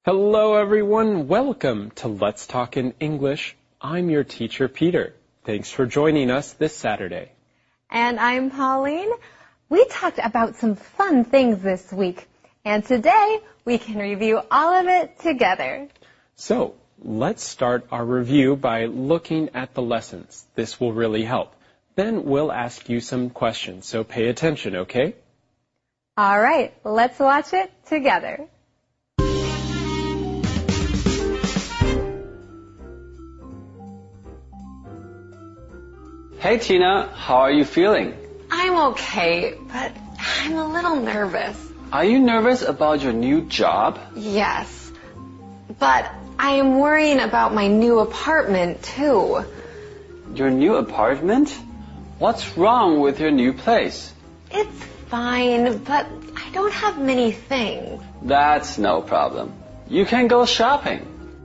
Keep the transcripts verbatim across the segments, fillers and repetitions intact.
Hello everyone, welcome to Let's Talk in English. I'm your teacher Peter. Thanks for joining us this Saturday. And I'm Pauline. We talked about some fun things this week, and today we can review all of it together. So, let's start our review by looking at the lessons. This will really help. Then we'll ask you some questions, so pay attention, okay? All right, let's watch it together. Hey Tina, how are you feeling? I'm okay, but I'm a little nervous. Are you nervous about your new job? Yes, but I am worrying about my new apartment too. Your new apartment? What's wrong with your new place? It's fine, but I don't have many things. That's no problem. You can go shopping.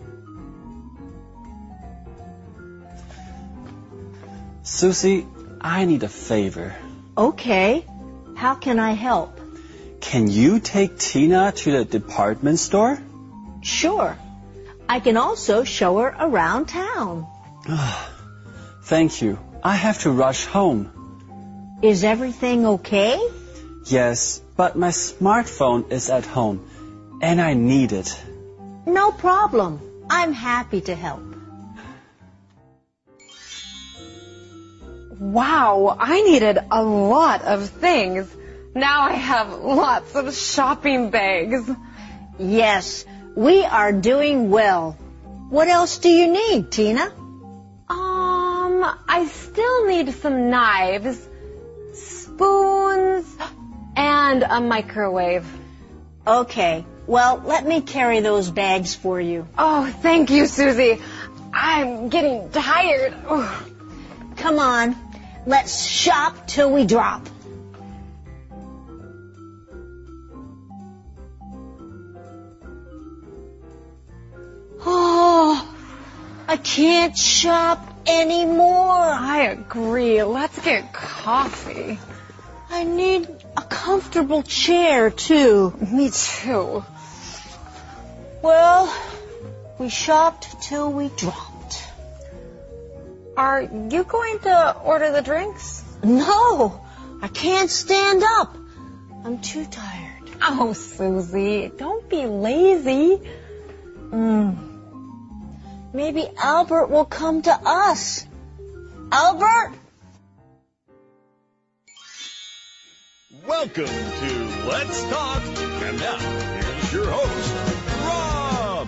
Susie, I need a favor. Okay. How can I help? Can you take Tina to the department store? Sure. I can also show her around town. Thank you. I have to rush home. Is everything okay? Yes, but my smartphone is at home, and I need it. No problem. I'm happy to help. Wow, I needed a lot of things. Now I have lots of shopping bags. Yes, we are doing well. What else do you need, Tina? Um, I still need some knives, spoons, and a microwave. Okay, well, let me carry those bags for you. Oh, thank you, Susie. I'm getting tired. Ugh. Come on, let's shop till we drop. Oh, I can't shop anymore. I agree. Let's get coffee. I need a comfortable chair, too. Me too. Well, we shopped till we dropped. Are you going to order the drinks? No, I can't stand up. I'm too tired. Oh, Susie, don't be lazy. Mm. Maybe Albert will come to us. Albert? Welcome to Let's Talk. And now, here's your host, Rob.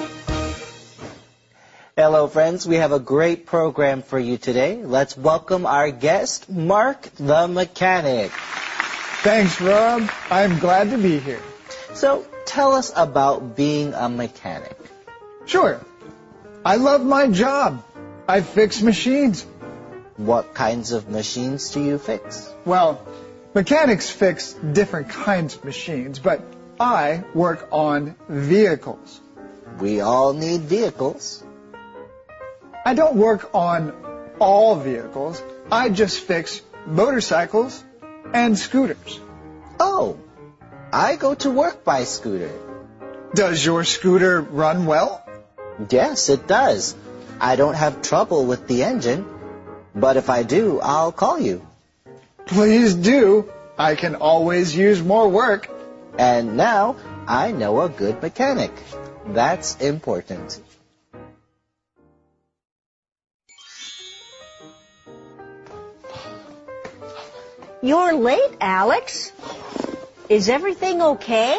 Hello, friends. We have a great program for you today. Let's welcome our guest, Mark the Mechanic. Thanks, Rob. I'm glad to be here. So, tell us about being a mechanic. Sure. I love my job. I fix machines. What kinds of machines do you fix? Well, mechanics fix different kinds of machines, but I work on vehicles. We all need vehicles. I don't work on all vehicles. I just fix motorcycles and scooters. Oh, I go to work by scooter. Does your scooter run well? Yes, it does. I don't have trouble with the engine, but if I do, I'll call you. Please do. I can always use more work. And now I know a good mechanic. That's important. You're late, Alex. Is everything okay?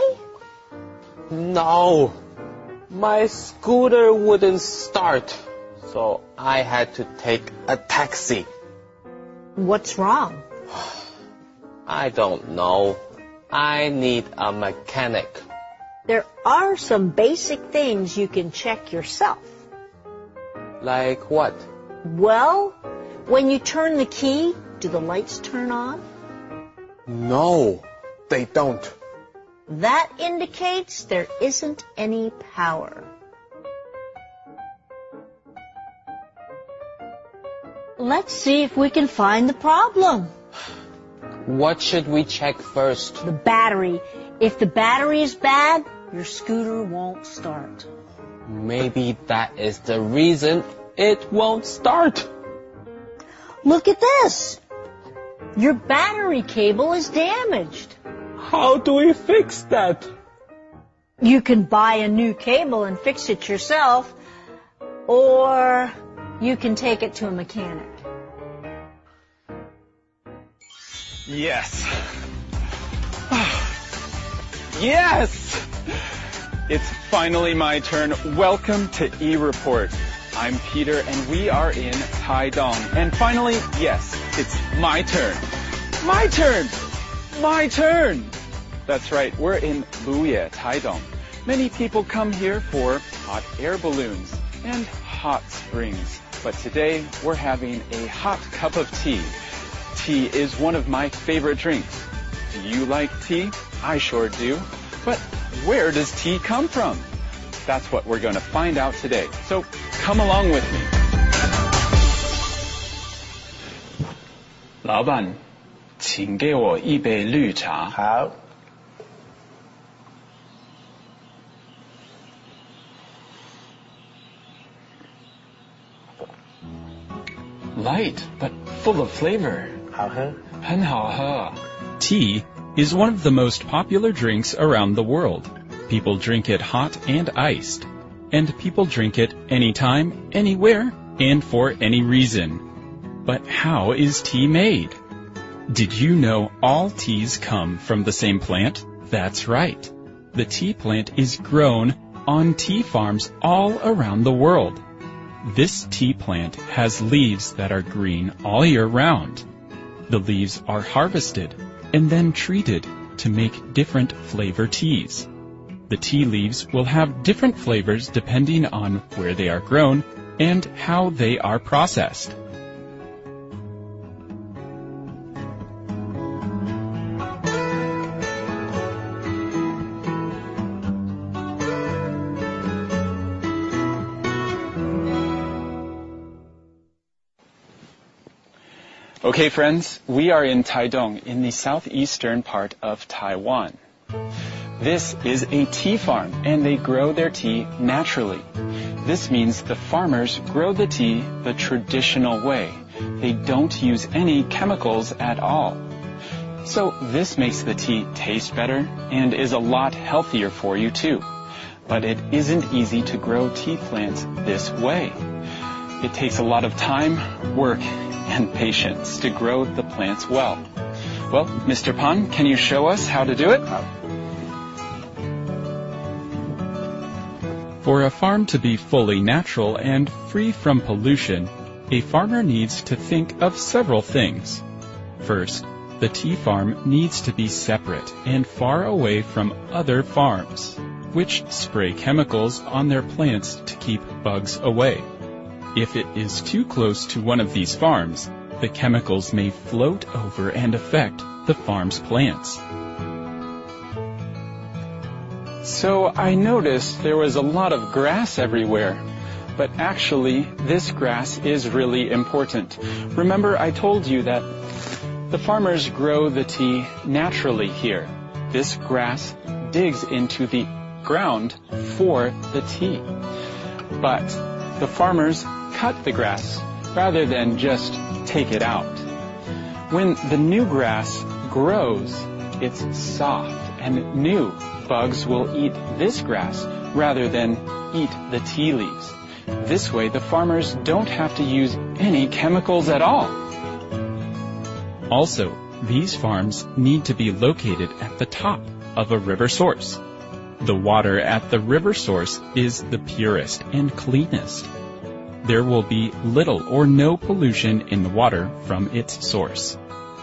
No. My scooter wouldn't start, so I had to take a taxi. What's wrong? I don't know. I need a mechanic. There are some basic things you can check yourself. Like what? Well, when you turn the key, do the lights turn on? No, they don't. That indicates there isn't any power. Let's see if we can find the problem. What should we check first? The battery. If the battery is bad, your scooter won't start. Maybe that is the reason it won't start. Look at this. Your battery cable is damaged. How do we fix that? You can buy a new cable and fix it yourself, or you can take it to a mechanic. Yes. Yes! It's finally my turn. Welcome to E-Report. I'm Peter and we are in Taidong. And finally, yes, it's my turn. My turn! My turn! That's right, we're in Luye, Taidong. Many people come here for hot air balloons and hot springs. But today, we're having a hot cup of tea. Tea is one of my favorite drinks. Do you like tea? I sure do. But where does tea come from? That's what we're going to find out today. So come along with me. 老板，请给我一杯绿茶。好。Light, but full of flavor. 好喝。很好喝。 Tea is one of the most popular drinks around the world. People drink it hot and iced. And people drink it anytime, anywhere, and for any reason. But how is tea made? Did you know all teas come from the same plant? That's right. The tea plant is grown on tea farms all around the world. This tea plant has leaves that are green all year round. The leaves are harvested and then treated to make different flavor teas. The tea leaves will have different flavors depending on where they are grown and how they are processed. Okay, friends, we are in Taidong, in the southeastern part of Taiwan. This is a tea farm, and they grow their tea naturally. This means the farmers grow the tea the traditional way. They don't use any chemicals at all. So this makes the tea taste better and is a lot healthier for you too. But it isn't easy to grow tea plants this way. It takes a lot of time, work, and patience to grow the plants well. Well, Mister Pan, can you show us how to do it? For a farm to be fully natural and free from pollution, a farmer needs to think of several things. First, the tea farm needs to be separate and far away from other farms, which spray chemicals on their plants to keep bugs away. If it is too close to one of these farms, the chemicals may float over and affect the farm's plants. So I noticed there was a lot of grass everywhere. But actually, this grass is really important. Remember, I told you that the farmers grow the tea naturally here. This grass digs into the ground for the tea. But the farmers cut the grass rather than just take it out. When the new grass grows, it's soft and new. Bugs will eat this grass rather than eat the tea leaves. This way, the farmers don't have to use any chemicals at all. Also, these farms need to be located at the top of a river source. The water at the river source is the purest and cleanest. There will be little or no pollution in the water from its source.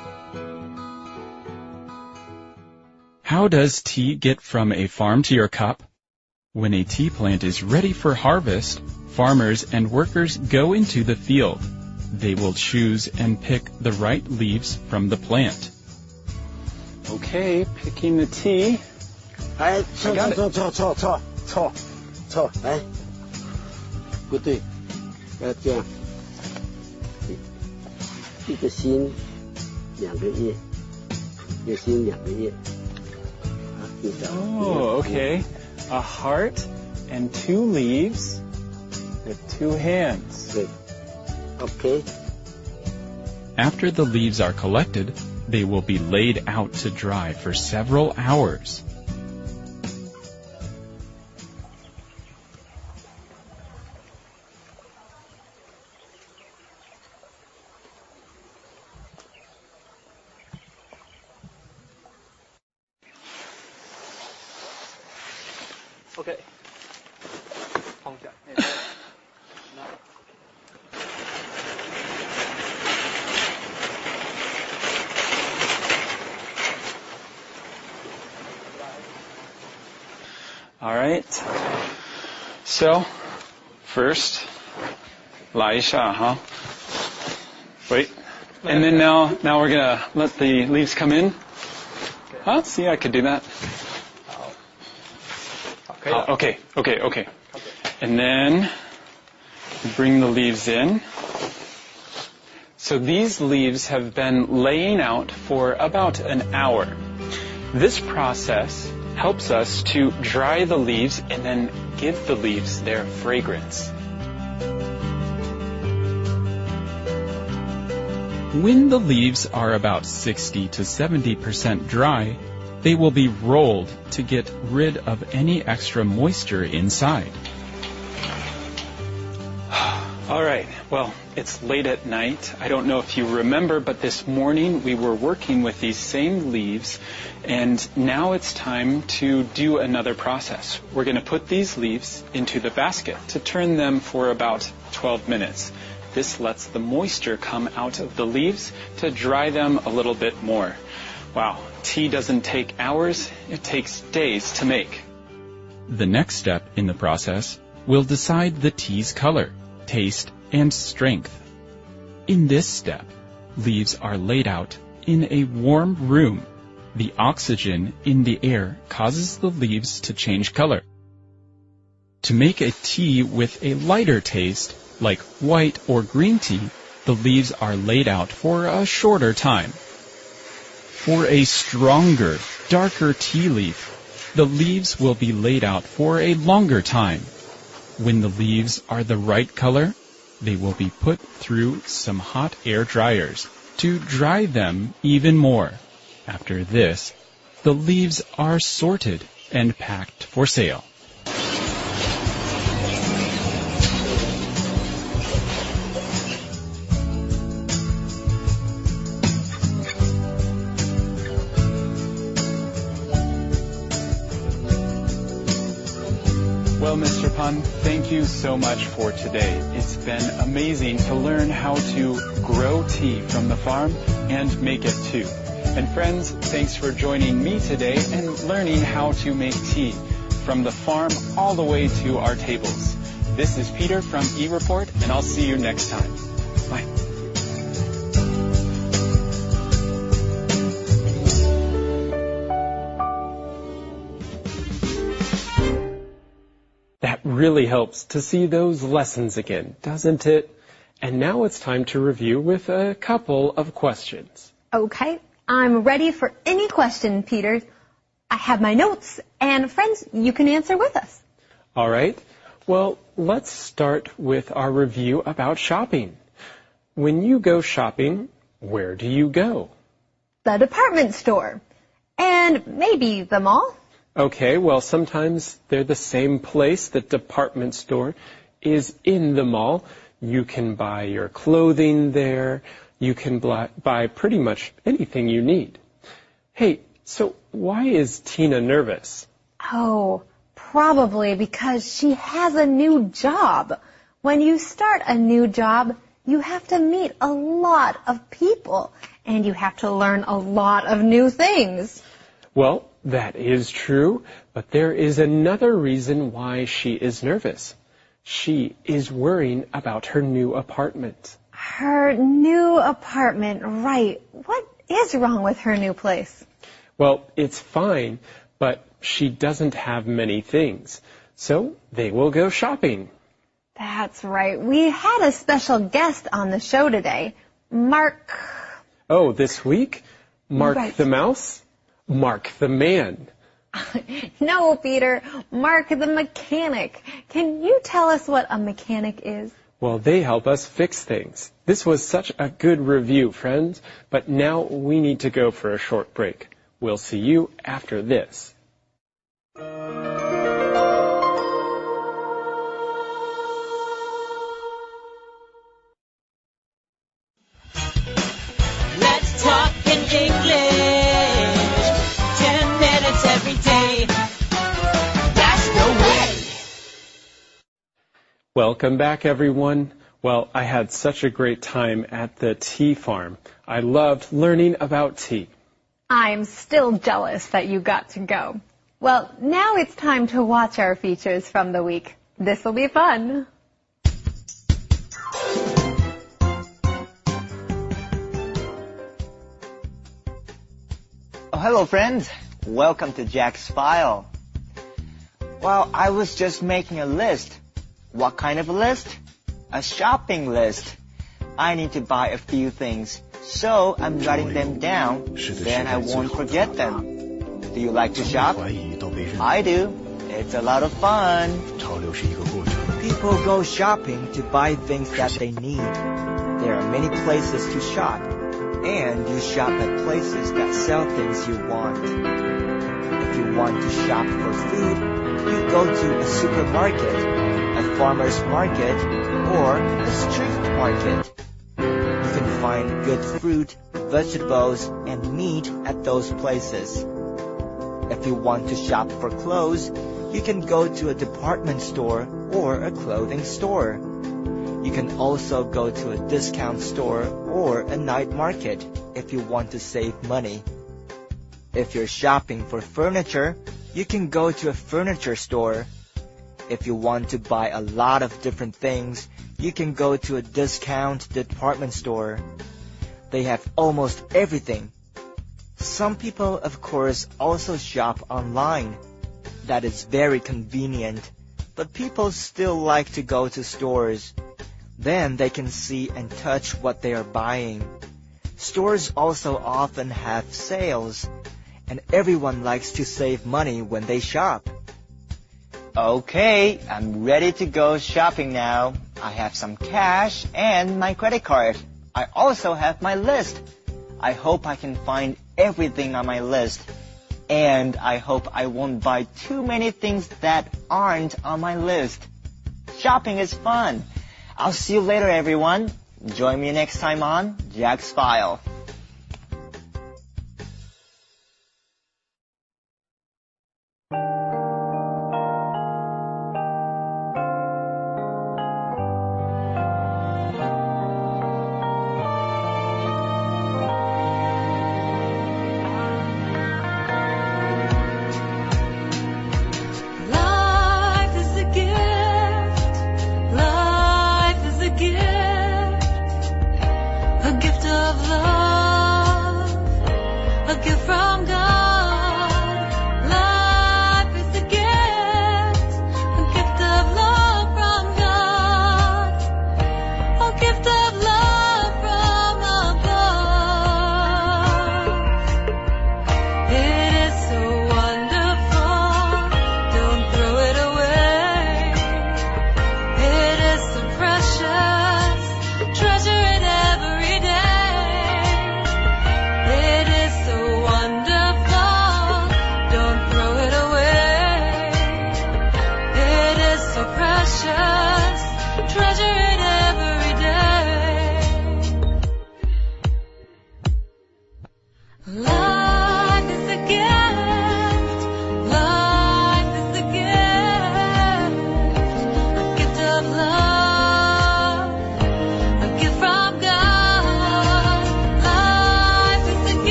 How does tea get from a farm to your cup? When a tea plant is ready for harvest, farmers and workers go into the field. They will choose and pick the right leaves from the plant. Okay, picking the tea. I got it. 错错错错错错，来，不对，要这样，一个心，两个叶，一个心两个叶，啊，你找。 Oh, okay. a heart and two leaves with two hands. Okay. After the leaves are collected, they will be laid out to dry for several hours. Okay. All right. So, first, 来一下, huh? Wait. And then now, now we're gonna let the leaves come in. Huh? See, I could do that. Okay. Oh, okay, okay, okay. And then bring the leaves in. So these leaves have been laying out for about an hour. This process helps us to dry the leaves and then give the leaves their fragrance. When the leaves are about sixty to seventy percent dry, they will be rolled to get rid of any extra moisture inside. All right, well, it's late at night. I don't know if you remember, but this morning we were working with these same leaves, and now it's time to do another process. We're going to put these leaves into the basket to turn them for about twelve minutes. This lets the moisture come out of the leaves to dry them a little bit more. Wow, tea doesn't take hours, it takes days to make. The next step in the process will decide the tea's color, taste, and strength. In this step, leaves are laid out in a warm room. The oxygen in the air causes the leaves to change color. To make a tea with a lighter taste, like white or green tea, the leaves are laid out for a shorter time. For a stronger, darker tea leaf, the leaves will be laid out for a longer time. When the leaves are the right color, they will be put through some hot air dryers to dry them even more. After this, the leaves are sorted and packed for sale. Well, Mister Pan, thank you so much for today. It's been amazing to learn how to grow tea from the farm and make it too. And friends, thanks for joining me today and learning how to make tea from the farm all the way to our tables. This is Peter from eReport, and I'll see you next time. Bye. That really helps to see those lessons again, doesn't it? And now it's time to review with a couple of questions. Okay, I'm ready for any question, Peter. I have my notes, and friends, you can answer with us. All right. Well, let's start with our review about shopping. When you go shopping, where do you go? The department store. And maybe the mall. Okay, well, sometimes they're the same place. The department store is in the mall. You can buy your clothing there. You can buy pretty much anything you need. Hey, so why is Tina nervous? Oh, probably because she has a new job. When you start a new job, you have to meet a lot of people, and you have to learn a lot of new things. Well, that is true, but there is another reason why she is nervous. She is worrying about her new apartment. Her new apartment, right. What is wrong with her new place? Well, it's fine, but she doesn't have many things, so they will go shopping. That's right. We had a special guest on the show today, Mark. Oh, this week? Mark Right. the Mouse? Mark the Man. No, Peter. Mark the mechanic. Can you tell us what a mechanic is? Well, they help us fix things. This was such a good review, friends, but now we need to go for a short break. We'll see you after this. Let's talk in English. Ten minutes every day. That's the way. Welcome back, everyone. Well, I had such a great time at the tea farm. I loved learning about tea. I'm still jealous that you got to go. Well, now it's time to watch our features from the week. This will be fun. Oh, hello, friends. Welcome to Jack's File. Well, I was just making a list. What kind of a list? A shopping list. I need to buy a few things, so I'm writing them down, then I won't forget them. Do you like to shop? I do. It's a lot of fun. People go shopping to buy things that they need. There are many places to shop, and you shop at places that sell things you want. If you want to shop for food, you go to a supermarket, a farmer's market, or a street market. You can find good fruit, vegetables, and meat at those places. If you want to shop for clothes, you can go to a department store or a clothing store. You can also go to a discount store or a night market if you want to save money. If you're shopping for furniture, you can go to a furniture store. If you want to buy a lot of different things, you can go to a discount department store. They have almost everything. Some people, of course, also shop online. That is very convenient, but people still like to go to stores. Then they can see and touch what they are buying. Stores also often have sales, and everyone likes to save money when they shop. Okay, I'm ready to go shopping now. I have some cash and my credit card. I also have my list. I hope I can find everything on my list. And I hope I won't buy too many things that aren't on my list. Shopping is fun. I'll see you later, everyone. Join me next time on Jack's File.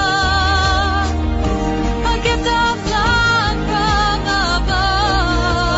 Love from above.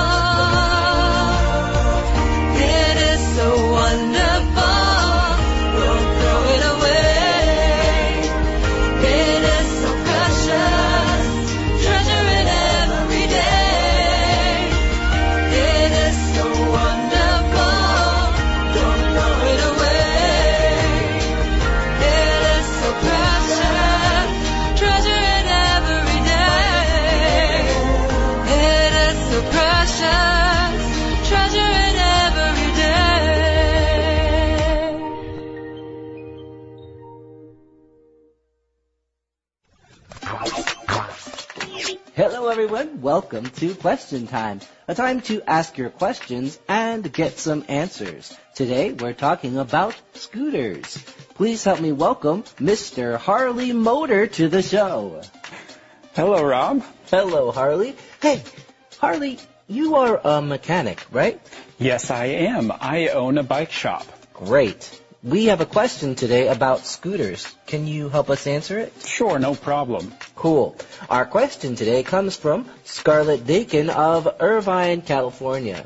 Hello everyone, welcome to Question Time, a time to ask your questions and get some answers. Today we're talking about scooters. Please help me welcome Mister Harley Motor to the show. Hello, Rob. Hello, Harley. Hey, Harley, you are a mechanic, right? Yes, I am. I own a bike shop. Great. We have a question today about scooters. Can you help us answer it? Sure, no problem. Cool. Our question today comes from Scarlett Dakin of Irvine, California.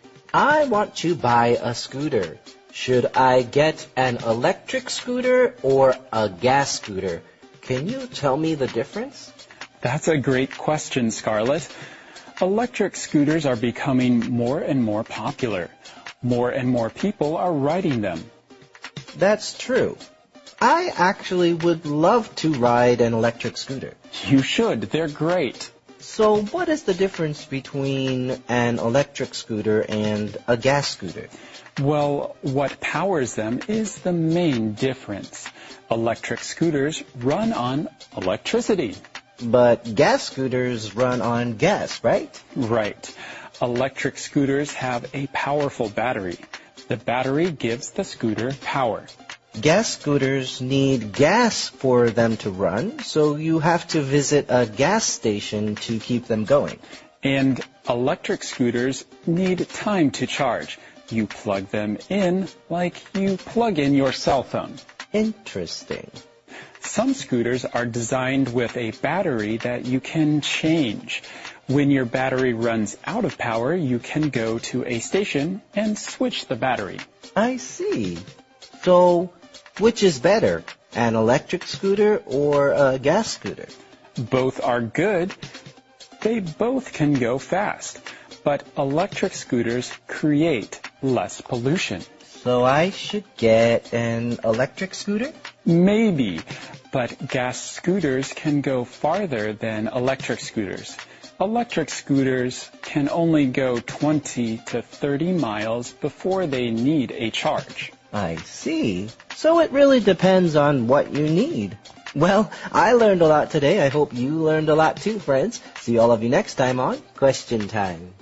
I want to buy a scooter. Should I get an electric scooter or a gas scooter? Can you tell me the difference? That's a great question, Scarlett. Electric scooters are becoming more and more popular. More and more people are riding them. That's true. I actually would love to ride an electric scooter. You should. They're great. So what is the difference between an electric scooter and a gas scooter? Well, what powers them is the main difference. Electric scooters run on electricity. But gas scooters run on gas, right? Right. Electric scooters have a powerful battery. The battery gives the scooter power. Gas scooters need gas for them to run, so you have to visit a gas station to keep them going. And electric scooters need time to charge. You plug them in like you plug in your cell phone. Interesting. Some scooters are designed with a battery that you can change. When your battery runs out of power, you can go to a station and switch the battery. I see. So, which is better, an electric scooter or a gas scooter? Both are good. They both can go fast. But electric scooters create less pollution. So I should get an electric scooter? Maybe, but gas scooters can go farther than electric scooters. Electric scooters can only go twenty to thirty miles before they need a charge. I see. So it really depends on what you need. Well, I learned a lot today. I hope you learned a lot too, friends. See all of you next time on Question Time.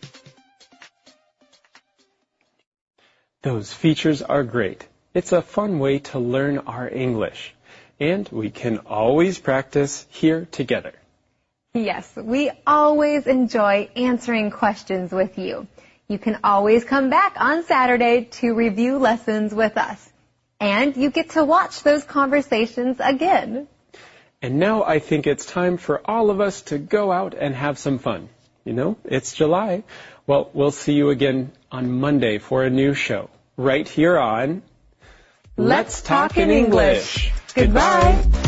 Those features are great. It's a fun way to learn our English. And we can always practice here together. Yes, we always enjoy answering questions with you. You can always come back on Saturday to review lessons with us. And you get to watch those conversations again. And now I think it's time for all of us to go out and have some fun. You know, it's July. Well, we'll see you again on Monday for a new show, right here on Let's Talk in English. Goodbye.